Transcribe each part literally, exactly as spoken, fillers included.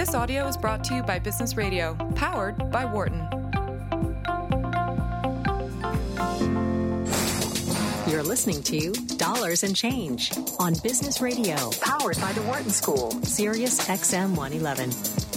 This audio is brought to you by Business Radio, powered by Wharton. You're listening to Dollars and Change on Business Radio, powered by the Wharton School, Sirius X M one eleven.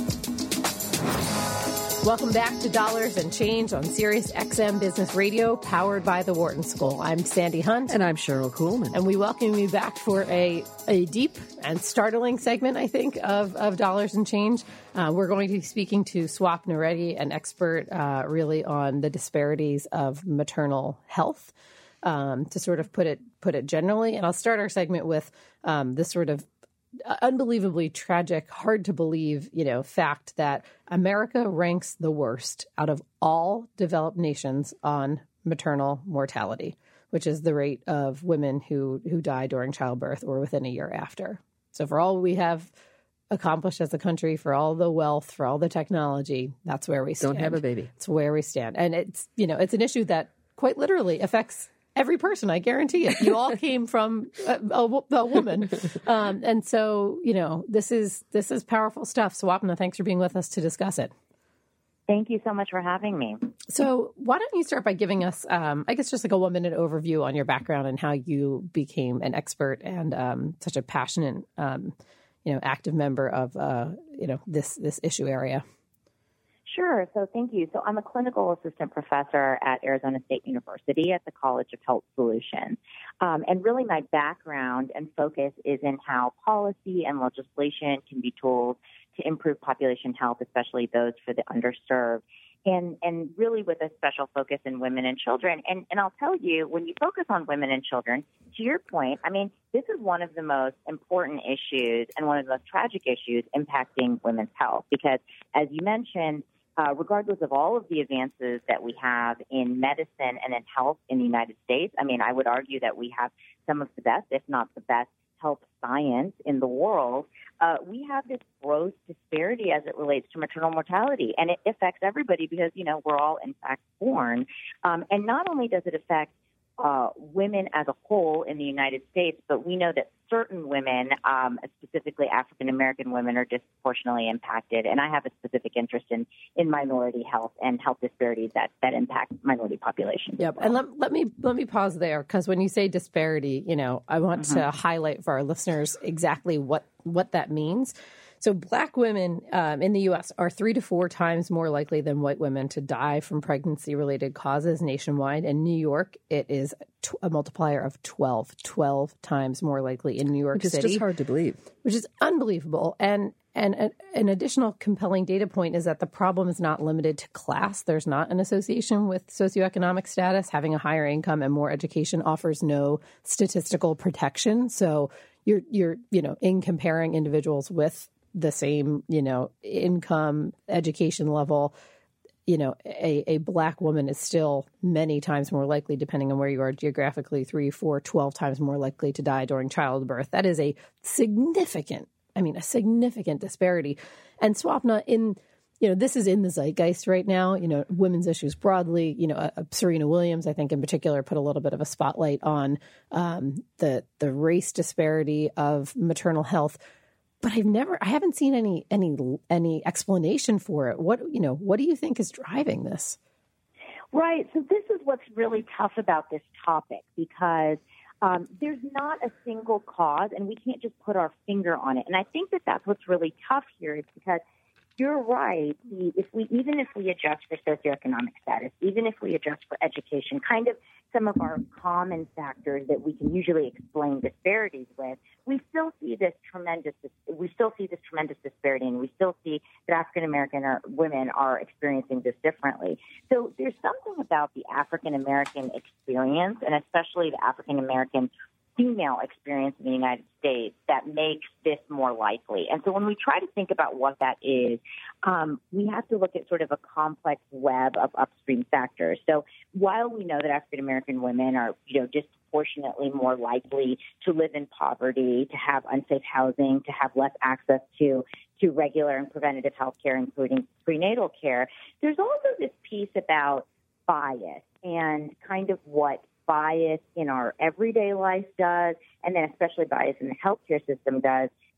Welcome back to Dollars and Change on Sirius X M Business Radio, powered by the Wharton School. I'm Sandy Hunt. And I'm Cheryl Kuhlman. And we welcome you back for a, a deep and startling segment, I think, of, of Dollars and Change. Uh, we're going to be speaking to Swapna Reddy, an expert uh, really on the disparities of maternal health, um, to sort of put it put it generally. And I'll start our segment with um, this sort of unbelievably tragic, hard to believe, you know, fact that America ranks the worst out of all developed nations on maternal mortality, which is the rate of women who, who die during childbirth or within a year after. So for all we have accomplished as a country, for all the wealth, for all the technology, that's where we stand. Don't have a baby. It's where we stand. And it's, you know, it's an issue that quite literally affects every person, I guarantee it. You all came from a, a, a woman. Um, and so, you know, this is this is powerful stuff. Swapna, thanks for being with us to discuss it. Thank you so much for having me. So why don't you start by giving us, um, I guess, just like a one-minute overview on your background and how you became an expert and um, such a passionate, um, you know, active member of, uh, you know, this this issue area. Sure. So thank you. So I'm a clinical assistant professor at Arizona State University at the College of Health Solutions. Um, and really my background and focus is in how policy and legislation can be tools to improve population health, especially those for the underserved, and, and really with a special focus in women and children. And, and I'll tell you, when you focus on women and children, to your point, I mean, this is one of the most important issues and one of the most tragic issues impacting women's health, because as you mentioned, Uh, regardless of all of the advances that we have in medicine and in health in the United States, I mean, I would argue that we have some of the best, if not the best, health science in the world. Uh, we have this gross disparity as it relates to maternal mortality, and it affects everybody because, you know, we're all, in fact, born. Um, and not only does it affect Uh, women as a whole in the United States, but we know that certain women, um, specifically African-American women, are disproportionately impacted. And I have a specific interest in, in minority health and health disparities that, that impact minority populations. Yep. Well. And let, let me let me pause there, because when you say disparity, you know, I want Mm-hmm. to highlight for our listeners exactly what, what that means. So black women um, in the U S are three to four times more likely than white women to die from pregnancy-related causes nationwide. In New York, it is t- a multiplier of twelve, twelve times more likely in New York Which is City. just hard to believe. Which is unbelievable. And and a, an additional compelling data point is that the problem is not limited to class. There's not an association with socioeconomic status. Having a higher income and more education offers no statistical protection. So you're, you're you know, in comparing individuals with the same, you know, income, education level, you know, a, a black woman is still many times more likely, depending on where you are geographically, three, four, twelve times more likely to die during childbirth. That is a significant, I mean, a significant disparity. And Swapna, in, you know, this is in the zeitgeist right now, you know, women's issues broadly, you know, uh, Serena Williams, I think in particular, put a little bit of a spotlight on um, the the race disparity of maternal health. But I've never, I haven't seen any, any, any explanation for it. What, you know, what do you think is driving this? Right. So this is what's really tough about this topic, because um, there's not a single cause, and we can't just put our finger on it. And I think that that's what's really tough here, is because you're right. The, if we, even if we adjust for socioeconomic status, even if we adjust for education, kind of some of our common factors that we can usually explain disparities with, we still see this tremendous, we still see this tremendous disparity, and we still see that African American women are experiencing this differently. So there's something about the African American experience, and especially the African American female experience in the United States, that makes this more likely. And so when we try to think about what that is, um, we have to look at sort of a complex web of upstream factors. So while we know that African American women are, you know, disproportionately more likely to live in poverty, to have unsafe housing, to have less access to to regular and preventative health care, including prenatal care, there's also this piece about bias and kind of what bias in our everyday life does, and then especially bias in the healthcare system does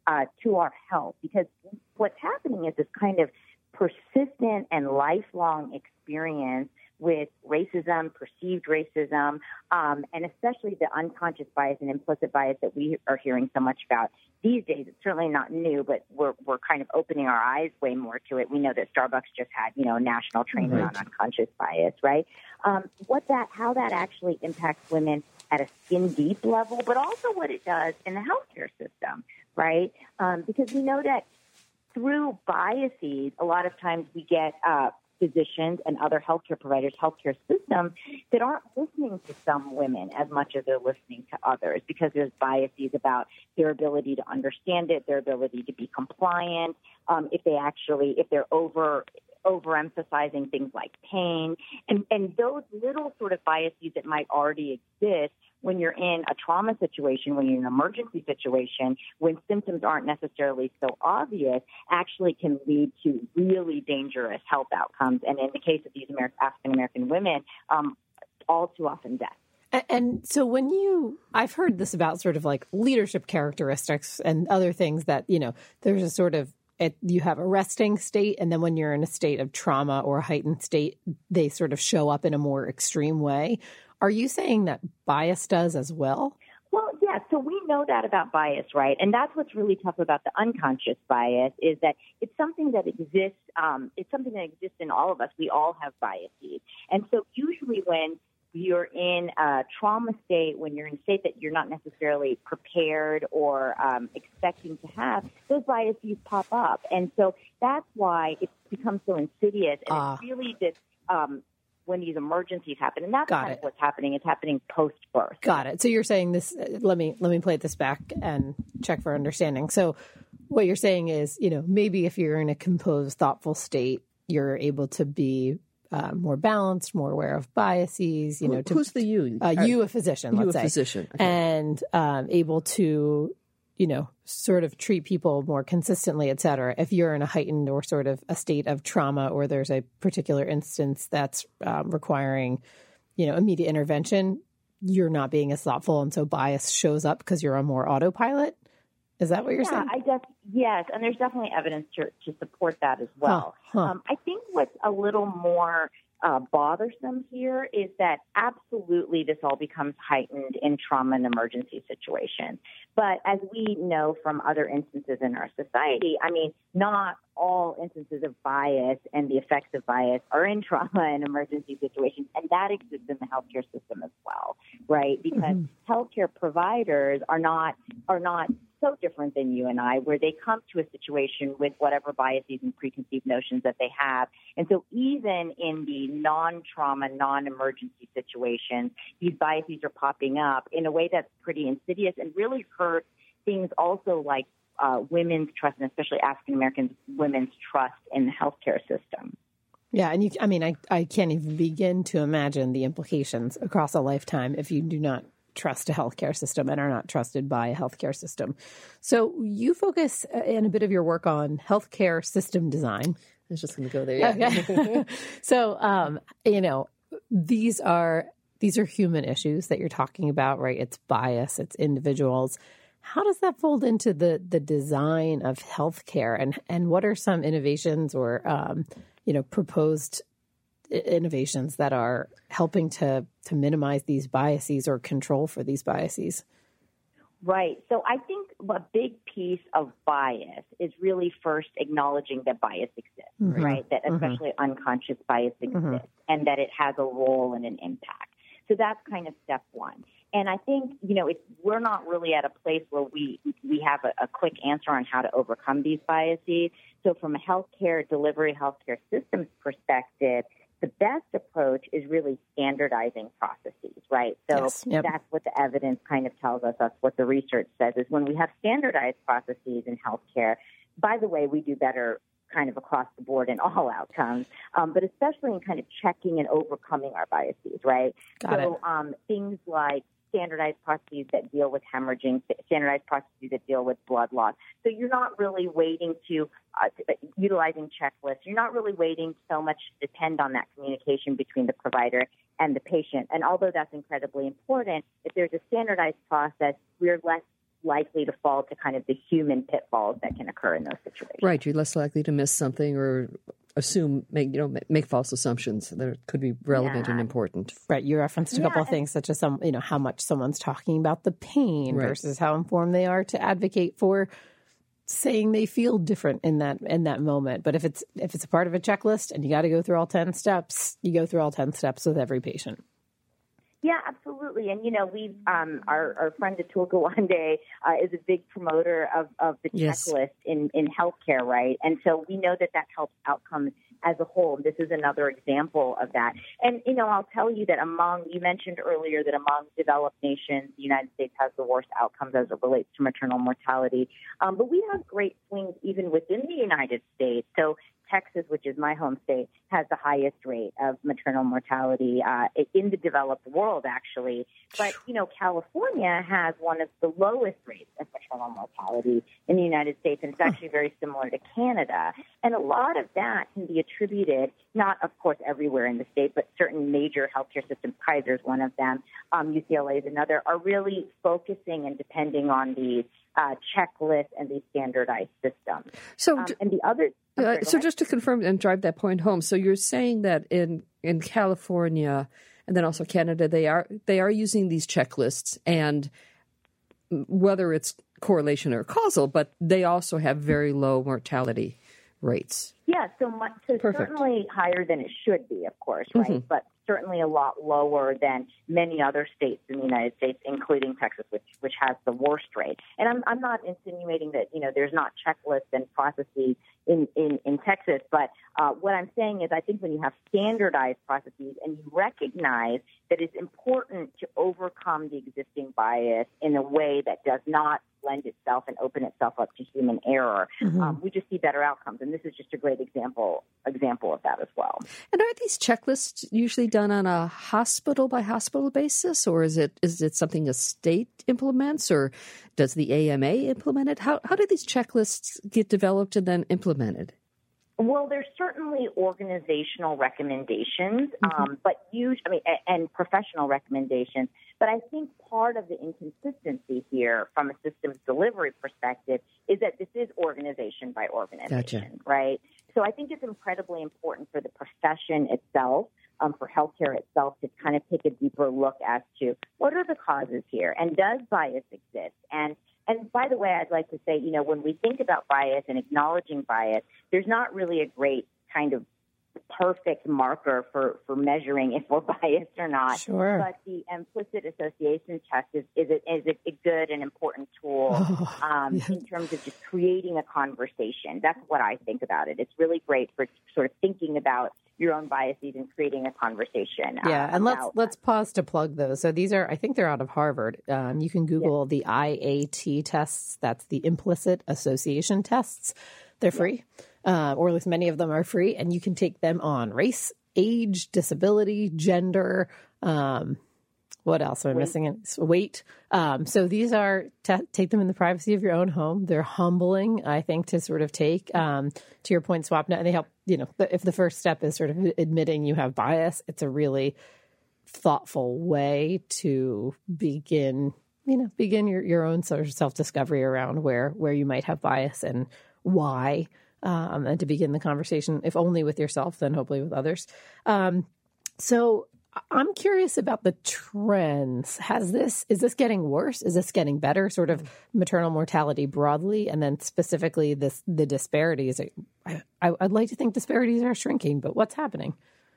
uh, to our health, because what's happening is this kind of persistent and lifelong experience with racism, perceived racism, um, and especially the unconscious bias and implicit bias that we are hearing so much about these days. It's certainly not new, but we're we're kind of opening our eyes way more to it. We know that Starbucks just had, you know, national training right. on unconscious bias, right? Um, what that, how that actually impacts women at a skin deep level, but also what it does in the healthcare system, right? Um, because we know that through biases, a lot of times we get uh, physicians and other healthcare providers, healthcare systems that aren't listening to some women as much as they're listening to others, because there's biases about their ability to understand it, their ability to be compliant, um, if they actually, if they're over overemphasizing things like pain, and, and those little sort of biases that might already exist when you're in a trauma situation, when you're in an emergency situation, when symptoms aren't necessarily so obvious, actually can lead to really dangerous health outcomes. And in the case of these American, African-American women, um, all too often death. And, and so when you, I've heard this about sort of like leadership characteristics and other things that, you know, there's a sort of, It, you have a resting state, and then when you're in a state of trauma or a heightened state, they sort of show up in a more extreme way. Are you saying that bias does as well? Well, yeah, so we know that about bias, right? And that's what's really tough about the unconscious bias, is that it's something that exists, um, it's something that exists in all of us. We all have biases. And so usually when you're in a trauma state, when you're in a state that you're not necessarily prepared or um, expecting to have, those biases pop up. And so that's why it becomes so insidious. And uh, it's really this, um, when these emergencies happen. And that's kind it. of what's happening. It's happening post-birth. Got it. So you're saying this, uh, let me, let me play this back and check for understanding. So what you're saying is, you know, maybe if you're in a composed, thoughtful state, you're able to be Uh, more balanced, more aware of biases, you know. To, Who's the you? Uh, you, a physician, you let's a say. physician. Okay. And um, able to, you know, sort of treat people more consistently, et cetera. If you're in a heightened or sort of a state of trauma, or there's a particular instance that's um, requiring, you know, immediate intervention, you're not being as thoughtful. And so bias shows up because you're on more autopilot. Is that what you're yeah, saying? I def- yes, and there's definitely evidence to, to support that as well. Huh, huh. Um, I think what's a little more uh, bothersome here is that absolutely this all becomes heightened in trauma and emergency situations. But as we know from other instances in our society, I mean, not all instances of bias and the effects of bias are in trauma and emergency situations, and that exists in the healthcare system as well, right? Because mm-hmm. healthcare providers are not are not so different than you and I, where they come to a situation with whatever biases and preconceived notions that they have. And so even in the non-trauma, non-emergency situations, these biases are popping up in a way that's pretty insidious and really hurt things also like uh, women's trust, and especially African-American women's trust in the healthcare system. Yeah, and you, I mean, I, I can't even begin to imagine the implications across a lifetime if you do not trust a healthcare system and are not trusted by a healthcare system. So you focus in a bit of your work on healthcare system design. I was just going to go there. Yeah. Okay. So, um, you know, these are these are human issues that you're talking about, right? It's bias, it's individuals. How does that fold into the the design of healthcare, and and what are some innovations or um, you know proposed innovations that are helping to to minimize these biases or control for these biases? Right. So I think a big piece of bias is really first acknowledging that bias exists, mm-hmm. right? That especially mm-hmm. unconscious bias exists mm-hmm. and that it has a role and an impact. So that's kind of step one. And I think, you know, it's, we're not really at a place where we, we have a, a quick answer on how to overcome these biases. So from a healthcare delivery, healthcare systems perspective, the best approach is really standardizing processes, right? So yes, yep. that's what the evidence kind of tells us. That's what the research says, is when we have standardized processes in healthcare, by the way, we do better kind of across the board in all outcomes, um, but especially in kind of checking and overcoming our biases, right? Got so it. Um, things like standardized processes that deal with hemorrhaging, standardized processes that deal with blood loss. So you're not really waiting to, uh, to utilizing checklists. You're not really waiting so much to depend on that communication between the provider and the patient. And although that's incredibly important, if there's a standardized process, we're less likely to fall to kind of the human pitfalls that can occur in those situations. Right. You're less likely to miss something or assume, make, you know, make false assumptions that could be relevant yeah. and important. Right. You referenced a yeah, couple of things, such as some, you know, how much someone's talking about the pain right. versus how informed they are to advocate for saying they feel different in that in that moment. But if it's if it's a part of a checklist and you got to go through all ten steps, you go through all ten steps with every patient. Yeah, absolutely. And, you know, we've, um, our, our friend Atul Gawande uh, is a big promoter of, of the yes. checklist in, in healthcare, right? And so we know that that helps outcomes as a whole. This is another example of that. And, you know, I'll tell you that among, you mentioned earlier that among developed nations, the United States has the worst outcomes as it relates to maternal mortality. Um, but we have great swings even within the United States. So Texas, which is my home state, has the highest rate of maternal mortality uh, in the developed world, actually. But, you know, California has one of the lowest rates of maternal mortality in the United States, and it's actually very similar to Canada. And a lot of that can be attributed, not, of course, everywhere in the state, but certain major healthcare systems, Kaiser's one of them, um, U C L A is another, are really focusing and depending on these uh, checklists and these standardized systems. So, um, and the other... Uh, so just to confirm and drive that point home, so you're saying that in, in California and then also Canada, they are they are using these checklists, and whether it's correlation or causal, but they also have very low mortality rates. Yeah, so much, so certainly higher than it should be, of course, right? Mm-hmm. But certainly a lot lower than many other states in the United States, including Texas, which which has the worst rate. And I'm I'm not insinuating that, you know, there's not checklists and processes in, in, in Texas, but uh, what I'm saying is I think when you have standardized processes and you recognize that it's important to overcome the existing bias in a way that does not lend itself and open itself up to human error, mm-hmm. um, we just see better outcomes. And this is just a great example example of that as well. And are these checklists usually done on a hospital by hospital basis, or is it is it something a state implements, or does the A M A implement it? How how do these checklists get developed and then implemented? Well, there's certainly organizational recommendations, mm-hmm. um, but usually, I mean, and professional recommendations. But I think part of the inconsistency here, from a systems delivery perspective, is that this is organization by organization, gotcha. Right? So I think it's incredibly important for the profession itself, um, for healthcare itself, to kind of take a deeper look as to what are the causes here, and does bias exist? And And by the way, I'd like to say, you know, when we think about bias and acknowledging bias, there's not really a great kind of perfect marker for, for measuring if we're biased or not. Sure. But the implicit association test is, is, a, is a, a good and important tool oh, um, yes. in terms of just creating a conversation. That's what I think about it. It's really great for sort of thinking about your own biases and creating a conversation. Yeah, uh, and let's about, let's pause to plug those. So these are, I think they're out of Harvard. Um, you can Google yeah. the I A T tests. That's the implicit association tests. They're free, yeah. uh, or at least many of them are free, and you can take them on race, age, disability, gender. Um, what else am I missing? It weight. Um, so these are t- take them in the privacy of your own home. They're humbling, I think, to sort of take. Um, to your point, Swapna, and they help. You know, if the first step is sort of admitting you have bias, it's a really thoughtful way to begin. You know, begin your, your own sort of self discovery around where where you might have bias and why, um, and to begin the conversation, if only with yourself, then hopefully with others. Um, so. I'm curious about the trends. Has this, is this getting worse? Is this getting better? Sort of maternal mortality broadly, and then specifically this, the disparities. I, I, I'd like to think disparities are shrinking, but what's happening?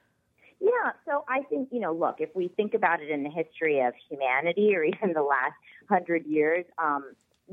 Yeah, so I think, you know, look, if we think about it in the history of humanity or even the last hundred years, um,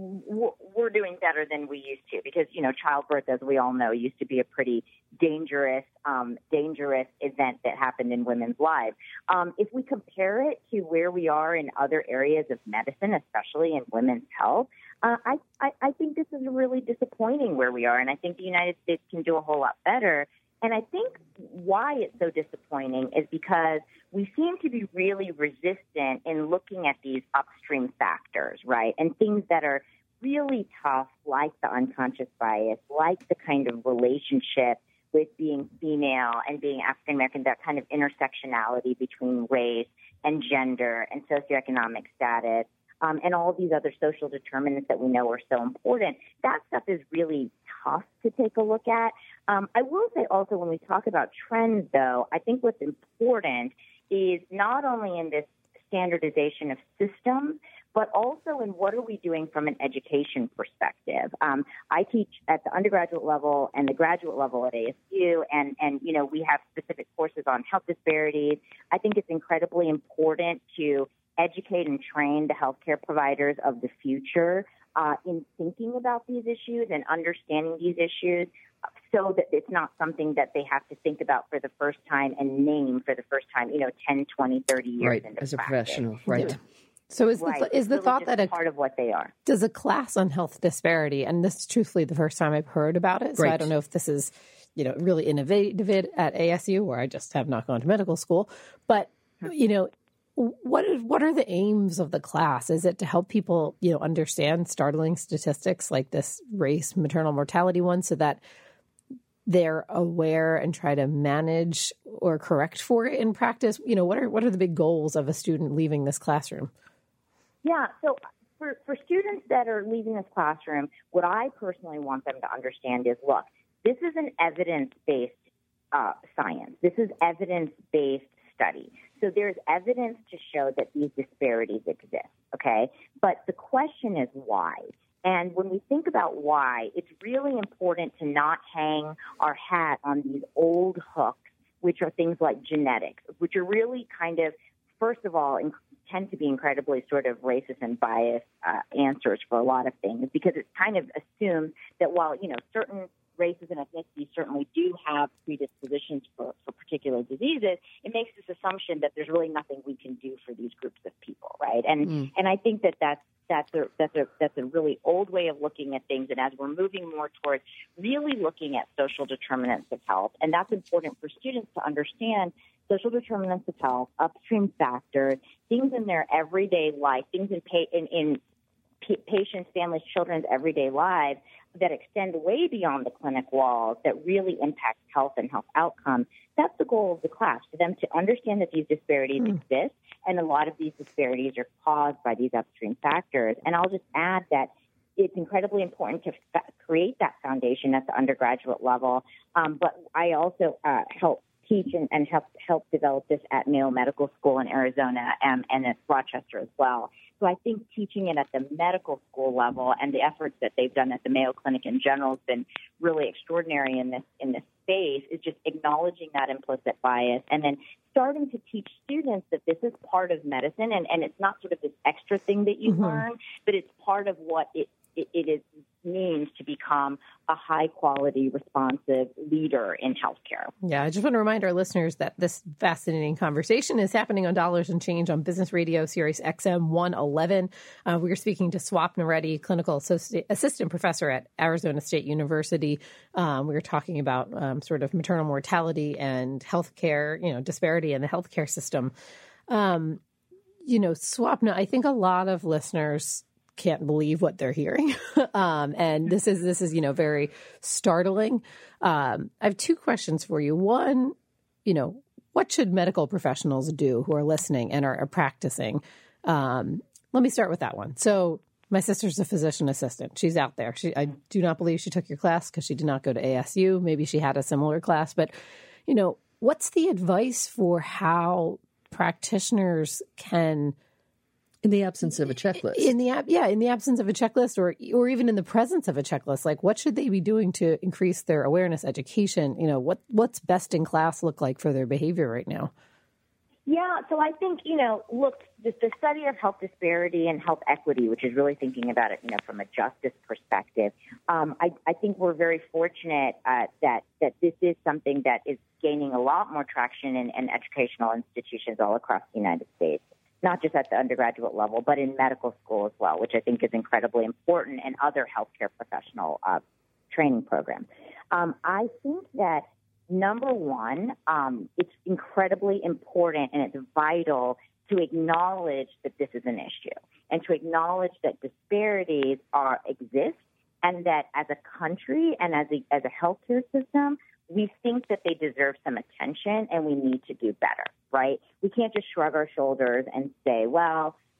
we're doing better than we used to, because, you know, childbirth, as we all know, used to be a pretty dangerous, um, dangerous event that happened in women's lives. Um, if we compare it to where we are in other areas of medicine, especially in women's health, uh, I, I, I think this is really disappointing where we are, and I think the United States can do a whole lot better. And I think why it's so disappointing is because we seem to be really resistant in looking at these upstream factors, right? And things that are really tough, like the unconscious bias, like the kind of relationship with being female and being African American, that kind of intersectionality between race and gender and socioeconomic status. um, and all of these other social determinants that we know are so important. That stuff is really tough to take a look at. Um, I will say also when we talk about trends, though, I think what's important is not only in this standardization of systems, but also in what are we doing from an education perspective. Um, I teach at the undergraduate level and the graduate level at A S U, and, and, you know, we have specific courses on health disparities. I think it's incredibly important to educate and train the healthcare providers of the future uh, in thinking about these issues and understanding these issues so that it's not something that they have to think about for the first time and name for the first time, you know, ten, twenty, thirty years right, into as a practice. professional, right. So is the, right. is the really thought that a, part of what they are? Does a class on health disparity, and this is truthfully the first time I've heard about it, so right. I don't know if this is, you know, really innovative at A S U, where I just have not gone to medical school, but, you know, What is, what are the aims of the class? Is it to help people, you know, understand startling statistics like this race maternal mortality one so that they're aware and try to manage or correct for it in practice? You know, what are what are the big goals of a student leaving this classroom? Yeah, so for, for students that are leaving this classroom, what I personally want them to understand is, look, this is an evidence-based uh, science. This is evidence-based study. So there's evidence to show that these disparities exist, okay? But the question is why? And when we think about why, it's really important to not hang our hat on these old hooks, which are things like genetics, which are really kind of, first of all, in, tend to be incredibly sort of racist and biased uh, answers for a lot of things, because it kind of assumes that while, you know, certain races and ethnicities certainly do have predispositions for, for particular diseases, it makes this assumption that there's really nothing we can do for these groups of people, right? And mm. and I think that that's that's a that's a that's a really old way of looking at things. And as we're moving more towards really looking at social determinants of health, and that's important for students to understand. Social determinants of health, upstream factors, things in their everyday life, things in pa- in, in patients, families, children's everyday lives that extend way beyond the clinic walls that really impact health and health outcomes. That's the goal of the class, for them to understand that these disparities mm. exist, and a lot of these disparities are caused by these upstream factors. And I'll just add that it's incredibly important to fa- create that foundation at the undergraduate level, um, but I also uh, help teach and, and help help develop this at Mayo Medical School in Arizona and, and at Rochester as well. So I think teaching it at the medical school level and the efforts that they've done at the Mayo Clinic in general has been really extraordinary in this in this space, is just acknowledging that implicit bias and then starting to teach students that this is part of medicine, and, and it's not sort of this extra thing that you mm-hmm. learn, but it's part of what it, it, it is means to become a high-quality, responsive leader in healthcare. Yeah, I just want to remind our listeners that this fascinating conversation is happening on Dollars and Change on Business Radio, Sirius X M one eleven. Uh, we are speaking to Swapna Reddy, Clinical Associ- Assistant Professor at Arizona State University. Um, we were talking about um, sort of maternal mortality and healthcare, you know, disparity in the healthcare system. Um, you know, Swapna, I think a lot of listeners can't believe what they're hearing. um, and this is, this is, you know, very startling. Um, I have two questions for you. One, you know, what should medical professionals do who are listening and are, are practicing? Um, let me start with that one. So my sister's a physician assistant. She's out there. She, I do not believe she took your class because she did not go to A S U. Maybe she had a similar class, but, you know, what's the advice for how practitioners can, in the absence of a checklist. In the ab- yeah, in the absence of a checklist, or or even in the presence of a checklist, like what should they be doing to increase their awareness, education? You know, what what's best in class look like for their behavior right now? Yeah, so I think, you know, look, the, the study of health disparity and health equity, which is really thinking about it, you know, from a justice perspective, um, I, I think we're very fortunate uh, that that this is something that is gaining a lot more traction in, in educational institutions all across the United States. Not just at the undergraduate level, but in medical school as well, which I think is incredibly important, and other healthcare professional uh, training programs. Um, I think that, number one, um, it's incredibly important and it's vital to acknowledge that this is an issue, and to acknowledge that disparities are exist, and that as a country and as a, as a healthcare system, we think that they deserve some attention and we need to do better, right? We can't just shrug our shoulders and say, well,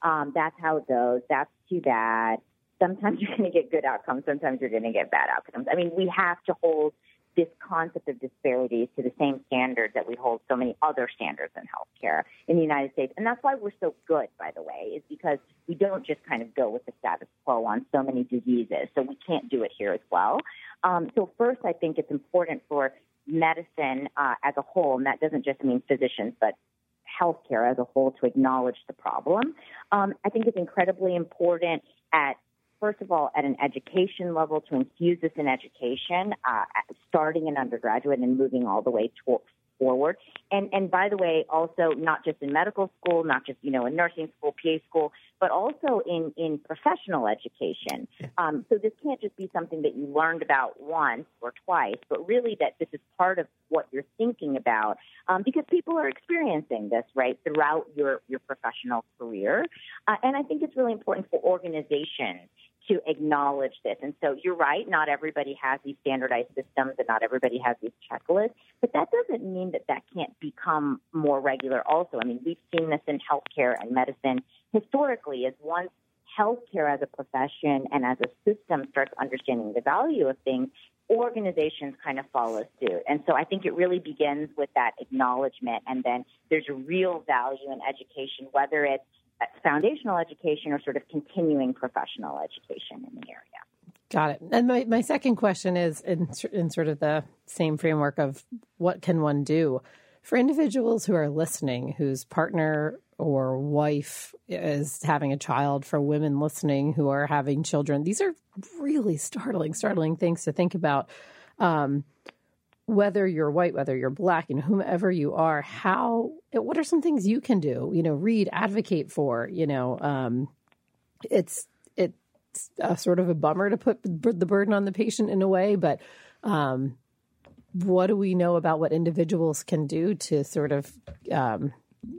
Um, that's how it goes. That's too bad. Sometimes you're going to get good outcomes. Sometimes you're going to get bad outcomes. I mean, we have to hold this concept of disparities to the same standards that we hold so many other standards in healthcare in the United States. And that's why we're so good, by the way, is because we don't just kind of go with the status quo on so many diseases. So we can't do it here as well. Um, so first, I think it's important for medicine uh, as a whole, and that doesn't just mean physicians, but healthcare as a whole, to acknowledge the problem. Um, I think it's incredibly important at First of all, at an education level, to infuse this in education, uh, starting in undergraduate and moving all the way to, forward. And and by the way, also not just in medical school, not just, you know, in nursing school, P A school, but also in, in professional education. Um, so this can't just be something that you learned about once or twice, but really that this is part of what you're thinking about, um, because people are experiencing this, right, throughout your, your professional career. Uh, and I think it's really important for organizations to acknowledge this. And so you're right, not everybody has these standardized systems and not everybody has these checklists, but that doesn't mean that that can't become more regular also. I mean, we've seen this in healthcare and medicine historically, as once healthcare as a profession and as a system starts understanding the value of things, organizations kind of follow suit. And so I think it really begins with that acknowledgement, and then there's a real value in education, whether it's foundational education or sort of continuing professional education in the area. Got it. And my, my second question is in, in sort of the same framework of what can one do for individuals who are listening, whose partner or wife is having a child, for women listening who are having children. These are really startling, startling things to think about. Um, whether you're white, whether you're black, and whomever you are, how, what are some things you can do? You know, read, advocate for, you know, um, it's, it's a sort of a bummer to put the burden on the patient in a way, but um, what do we know about what individuals can do to sort of um,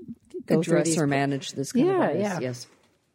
go address through these or manage this kind yeah, of virus? Yeah. Yes.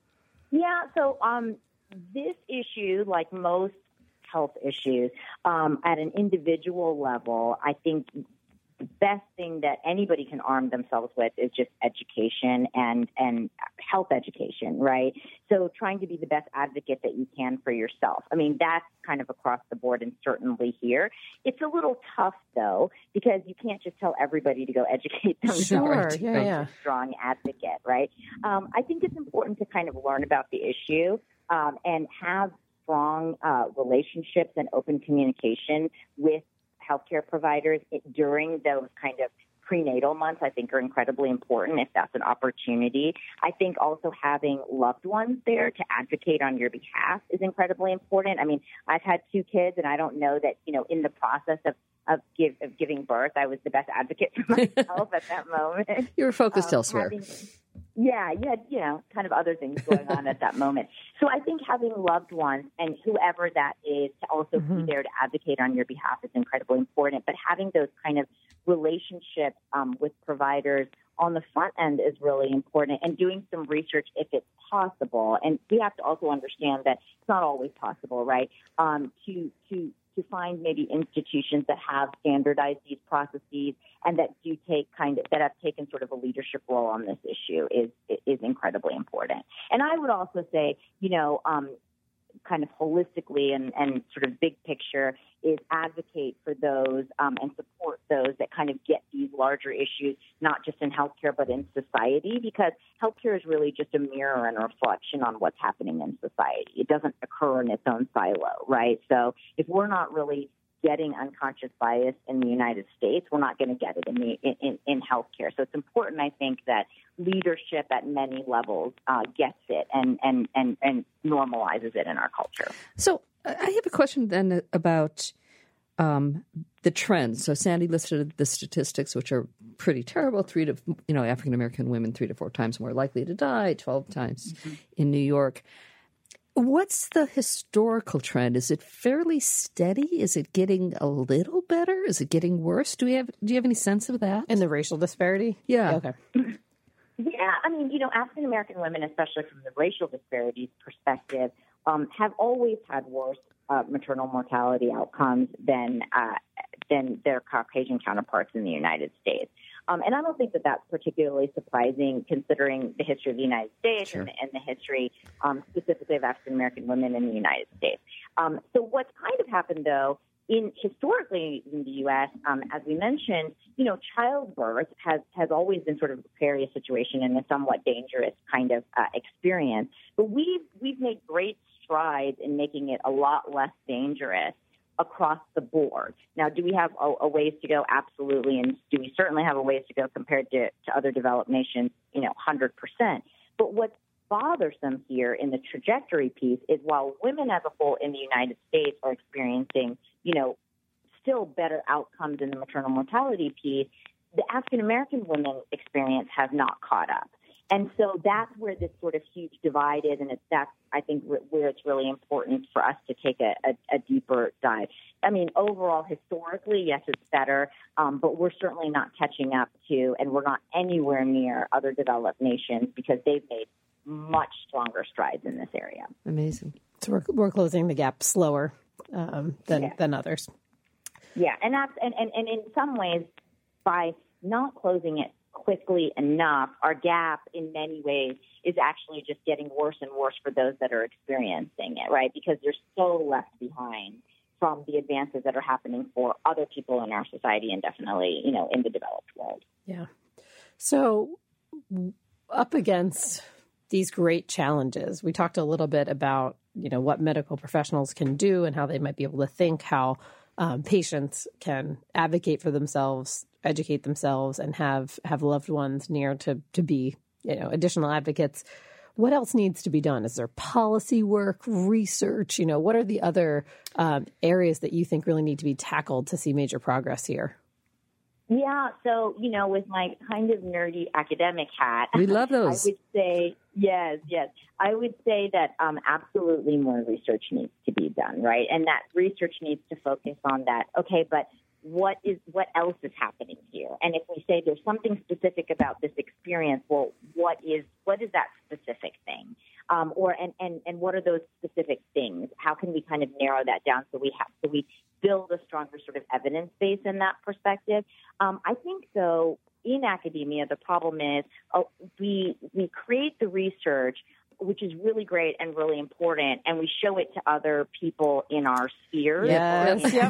Yeah. So um, this issue, like most health issues, um, at an individual level, I think the best thing that anybody can arm themselves with is just education and, and health education, right? So trying to be the best advocate that you can for yourself. I mean, that's kind of across the board and certainly here. It's a little tough, though, because you can't just tell everybody to go educate themselves. Sure, yeah, yeah. A strong advocate, right? Um, I think it's important to kind of learn about the issue um, and have strong uh, relationships and open communication with healthcare providers during those kind of prenatal months, I think, are incredibly important if that's an opportunity. I think also having loved ones there to advocate on your behalf is incredibly important. I mean, I've had two kids, and I don't know that, you know, in the process of of, give, of giving birth, I was the best advocate for myself at that moment. You were focused um, elsewhere. Having, Yeah, you had, you know, kind of other things going on at that moment. So I think having loved ones and whoever that is to also mm-hmm. be there to advocate on your behalf is incredibly important. But having those kind of relationships um, with providers on the front end is really important, and doing some research if it's possible. And we have to also understand that it's not always possible, right, um, to to to find maybe institutions that have standardized these processes and that do take kind of, that have taken sort of a leadership role on this issue is is incredibly important. And I would also say, you know, um, kind of holistically and, and sort of big picture is advocate for those um, and support those that kind of get these larger issues, not just in healthcare, but in society, because healthcare is really just a mirror and a reflection on what's happening in society. It doesn't occur in its own silo, right? So if we're not really getting unconscious bias in the United States, we're not going to get it in the in, in healthcare. So it's important, I think, that leadership at many levels uh, gets it and, and, and, and normalizes it in our culture. So I have a question then about um, the trends. So Sandy listed the statistics, which are pretty terrible. Three to, you know, African American women three to four times more likely to die, twelve times mm-hmm. in New York. What's the historical trend? Is it fairly steady? Is it getting a little better? Is it getting worse? Do we have do you have any sense of that? And the racial disparity? Yeah. Okay. Yeah, I mean, you know, African American women, especially from the racial disparities perspective, um, have always had worse uh, maternal mortality outcomes than uh, than their Caucasian counterparts in the United States. Um, and I don't think that that's particularly surprising considering the history of the United States sure. and, and the history um, specifically of African-American women in the United States. Um, so what's kind of happened, though, in historically in the U S, um, as we mentioned, you know, childbirth has, has always been sort of a precarious situation and a somewhat dangerous kind of uh, experience. But we've, we've made great strides in making it a lot less dangerous across the board. Now, do we have a, a ways to go? Absolutely. And do we certainly have a ways to go compared to, to other developed nations? You know, one hundred percent. But what's bothersome here in the trajectory piece is while women as a whole in the United States are experiencing, you know, still better outcomes in the maternal mortality piece, the African-American women experience has not caught up. And so that's where this sort of huge divide is, and it's, that's, I think, where it's really important for us to take a, a, a deeper dive. I mean, overall, historically, yes, it's better, um, but we're certainly not catching up to, and we're not anywhere near other developed nations because they've made much stronger strides in this area. Amazing. So we're, we're closing the gap slower um, than, yeah. than others. Yeah, and, that's, and, and, and in some ways, by not closing it quickly enough, our gap in many ways is actually just getting worse and worse for those that are experiencing it, right? Because they're so left behind from the advances that are happening for other people in our society and definitely, you know, in the developed world. Yeah. So up against these great challenges, we talked a little bit about, you know, what medical professionals can do and how they might be able to think, how um, patients can advocate for themselves, educate themselves, and have, have loved ones near to, to be, you know, additional advocates. What else needs to be done? Is there policy work, research? You know, what are the other um, areas that you think really need to be tackled to see major progress here? Yeah, so, you know, with my kind of nerdy academic hat, we love those. I would say, yes, yes. I would say that um, absolutely more research needs to be done, right? And that research needs to focus on that. Okay, but what is what else is happening here? And if we say there's something specific about this experience, well, what is what is that specific thing? Um, or and, and, and what are those specific things? How can we kind of narrow that down so we have so we build a stronger sort of evidence base in that perspective? Um, I think, though, in academia, the problem is oh, we we create the research, which is really great and really important, and we show it to other people in our sphere. Yes, yep.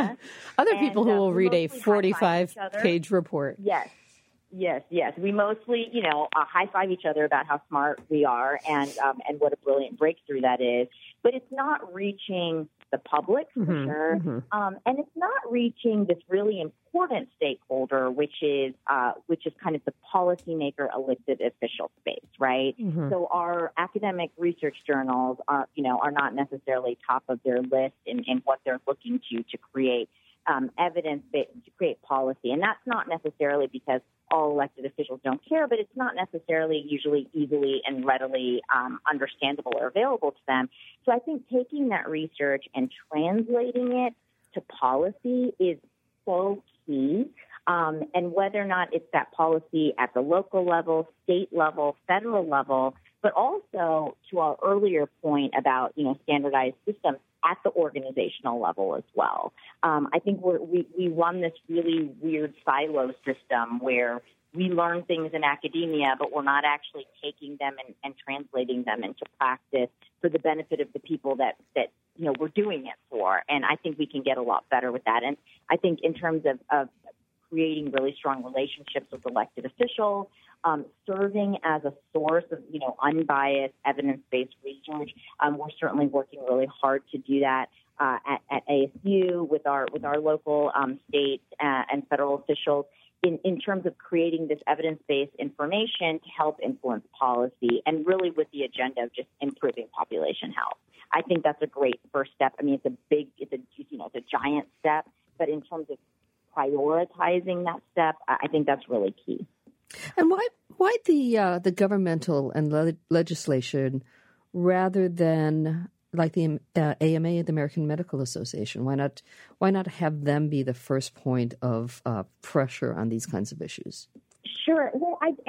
Other and, people who uh, will read a forty-five page report. Yes. Yes, yes. We mostly, you know, uh, high-five each other about how smart we are and um, and what a brilliant breakthrough that is. But it's not reaching the public, for mm-hmm, sure. Mm-hmm. Um, and it's not reaching this really important stakeholder, which is uh, which is kind of the policymaker elected official space, right? Mm-hmm. So our academic research journals are, you know, are not necessarily top of their list in, in what they're looking to to create um, evidence to create policy. And that's not necessarily because all elected officials don't care, but it's not necessarily usually easily and readily um, understandable or available to them. So I think taking that research and translating it to policy is so key. Um, and whether or not it's that policy at the local level, state level, federal level, but also to our earlier point about, you know, standardized systems at the organizational level as well. Um, I think we're, we we run this really weird silo system where we learn things in academia, but we're not actually taking them and, and translating them into practice for the benefit of the people that, that, you know, we're doing it for. And I think we can get a lot better with that. And I think in terms of, of creating really strong relationships with elected officials, um, serving as a source of, you know, unbiased, evidence-based research. Um, we're certainly working really hard to do that uh, at, at A S U with our with our local, um, state, uh, and federal officials in, in terms of creating this evidence-based information to help influence policy, and really with the agenda of just improving population health. I think that's a great first step. I mean, it's a big, it's a you know, it's a giant step, but in terms of prioritizing that step, I think that's really key. And why why the uh, the governmental and le- legislation rather than like the uh, A M A, the American Medical Association? Why not why not have them be the first point of uh, pressure on these kinds of issues? Sure. Well, I, I think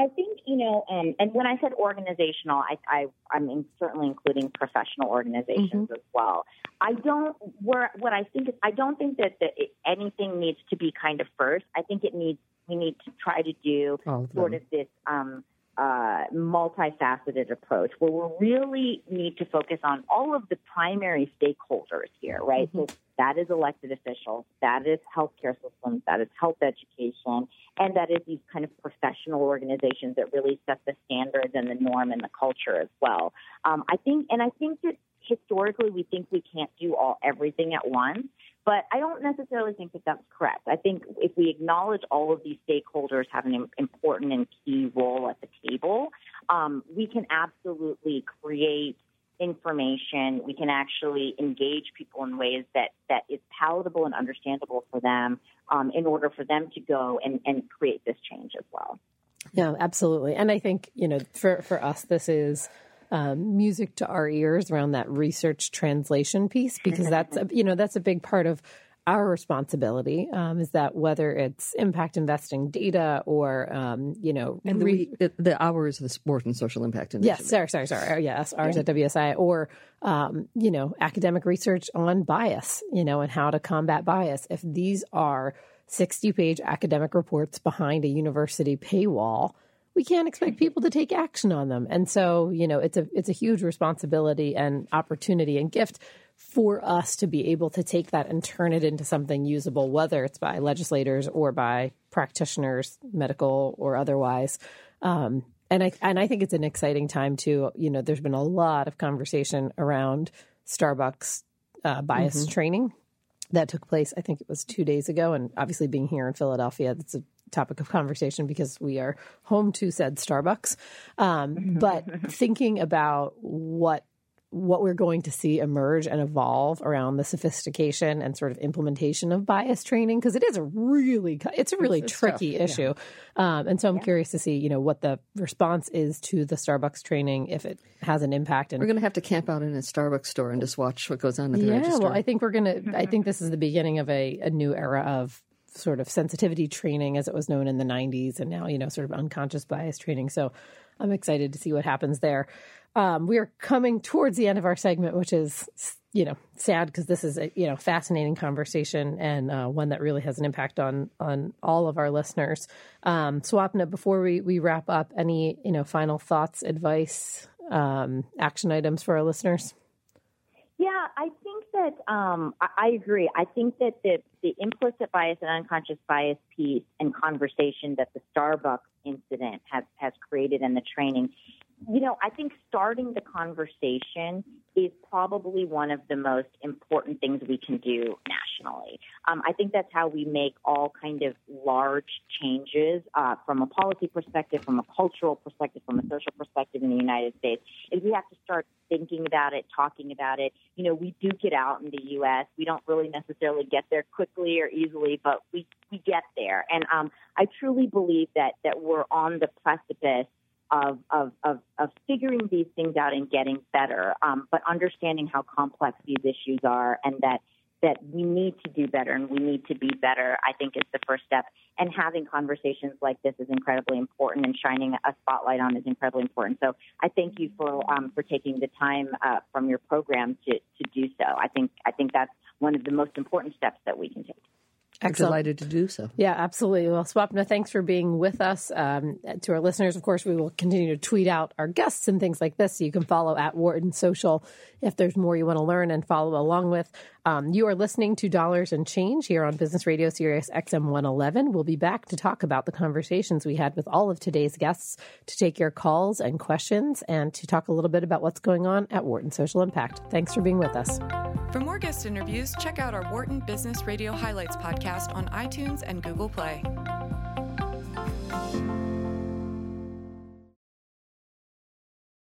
you know, um, and when I said organizational, I, I, I'm in, certainly including professional organizations mm-hmm. as well. I don't, where, what I think is, I don't think that the, it, anything needs to be kind of first. I think it needs, we need to try to do of sort of this um, uh, multifaceted approach where we really need to focus on all of the primary stakeholders here, right? Mm-hmm. So that is elected officials, that is healthcare systems, that is health education, and that is these kind of professional organizations that really set the standards and the norm and the culture as well. Um, I think, and I think that historically we think we can't do all everything at once, but I don't necessarily think that that's correct. I think if we acknowledge all of these stakeholders have an important and key role at the table, um, we can absolutely create information. We can actually engage people in ways that, that is palatable and understandable for them um, in order for them to go and, and create this change as well. Yeah, absolutely. And I think, you know, for, for us, this is um, music to our ears around that research translation piece, because that's, a, you know, that's a big part of our responsibility, um, is that whether it's impact investing data or, um, you know, and the, re- the, the hours of the Sport and Social Impact Initiative. Yes, sorry, sorry, sorry. Yes, ours yeah. at W S I, or, um, you know, academic research on bias, you know, and how to combat bias. If these are sixty-page academic reports behind a university paywall, we can't expect people to take action on them. And so, you know, it's a it's a huge responsibility and opportunity and gift for us to be able to take that and turn it into something usable, whether it's by legislators or by practitioners, medical or otherwise. Um, and I and I think it's an exciting time too. You know, there's been a lot of conversation around Starbucks uh, bias mm-hmm. training that took place. I think it was two days ago, and obviously being here in Philadelphia, that's a topic of conversation because we are home to said Starbucks. Um, but thinking about what what we're going to see emerge and evolve around the sophistication and sort of implementation of bias training, because it is a really, it's a really it's tricky tough. issue. Yeah. Um, and so I'm yeah. curious to see, you know, what the response is to the Starbucks training, if it has an impact. And we're going to have to camp out in a Starbucks store and just watch what goes on at the yeah, register. Yeah, well, I think we're going to, I think this is the beginning of a, a new era of sort of sensitivity training, as it was known in the nineties, and now, you know, sort of unconscious bias training. So I'm excited to see what happens there. Um, we are coming towards the end of our segment, which is, you know, sad because this is a, you know, fascinating conversation and uh, one that really has an impact on on all of our listeners. Um, Swapna, before we, we wrap up, any, you know, final thoughts, advice, um, action items for our listeners? Yeah, I think that um, I, I agree. I think that the, the implicit bias and unconscious bias piece and conversation that the Starbucks incident has, has created in the training, you know, I think starting the conversation is probably one of the most important things we can do nationally. Um, I think that's how we make all kind of large changes uh, from a policy perspective, from a cultural perspective, from a social perspective in the United States, is we have to start thinking about it, talking about it. You know, we duke it out in the U S. We don't really necessarily get there quickly or easily, but we, we get there. And um, I truly believe that, that we're on the precipice Of, of, of, of figuring these things out and getting better, um, but understanding how complex these issues are, and that that we need to do better and we need to be better, I think is the first step. And having conversations like this is incredibly important, and shining a spotlight on is incredibly important. So I thank you for um, for taking the time uh, from your program to, to do so. I think I think that's one of the most important steps that we can take. I'm delighted to do so. Yeah, absolutely. Well, Swapna, thanks for being with us. Um, to our listeners, of course, we will continue to tweet out our guests and things like this, so you can follow at Wharton Social if there's more you want to learn and follow along with. Um, you are listening to Dollars and Change here on Business Radio Sirius X M one eleven. We'll be back to talk about the conversations we had with all of today's guests, to take your calls and questions, and to talk a little bit about what's going on at Wharton Social Impact. Thanks for being with us. For more guest interviews, check out our Wharton Business Radio Highlights podcast on iTunes and Google Play.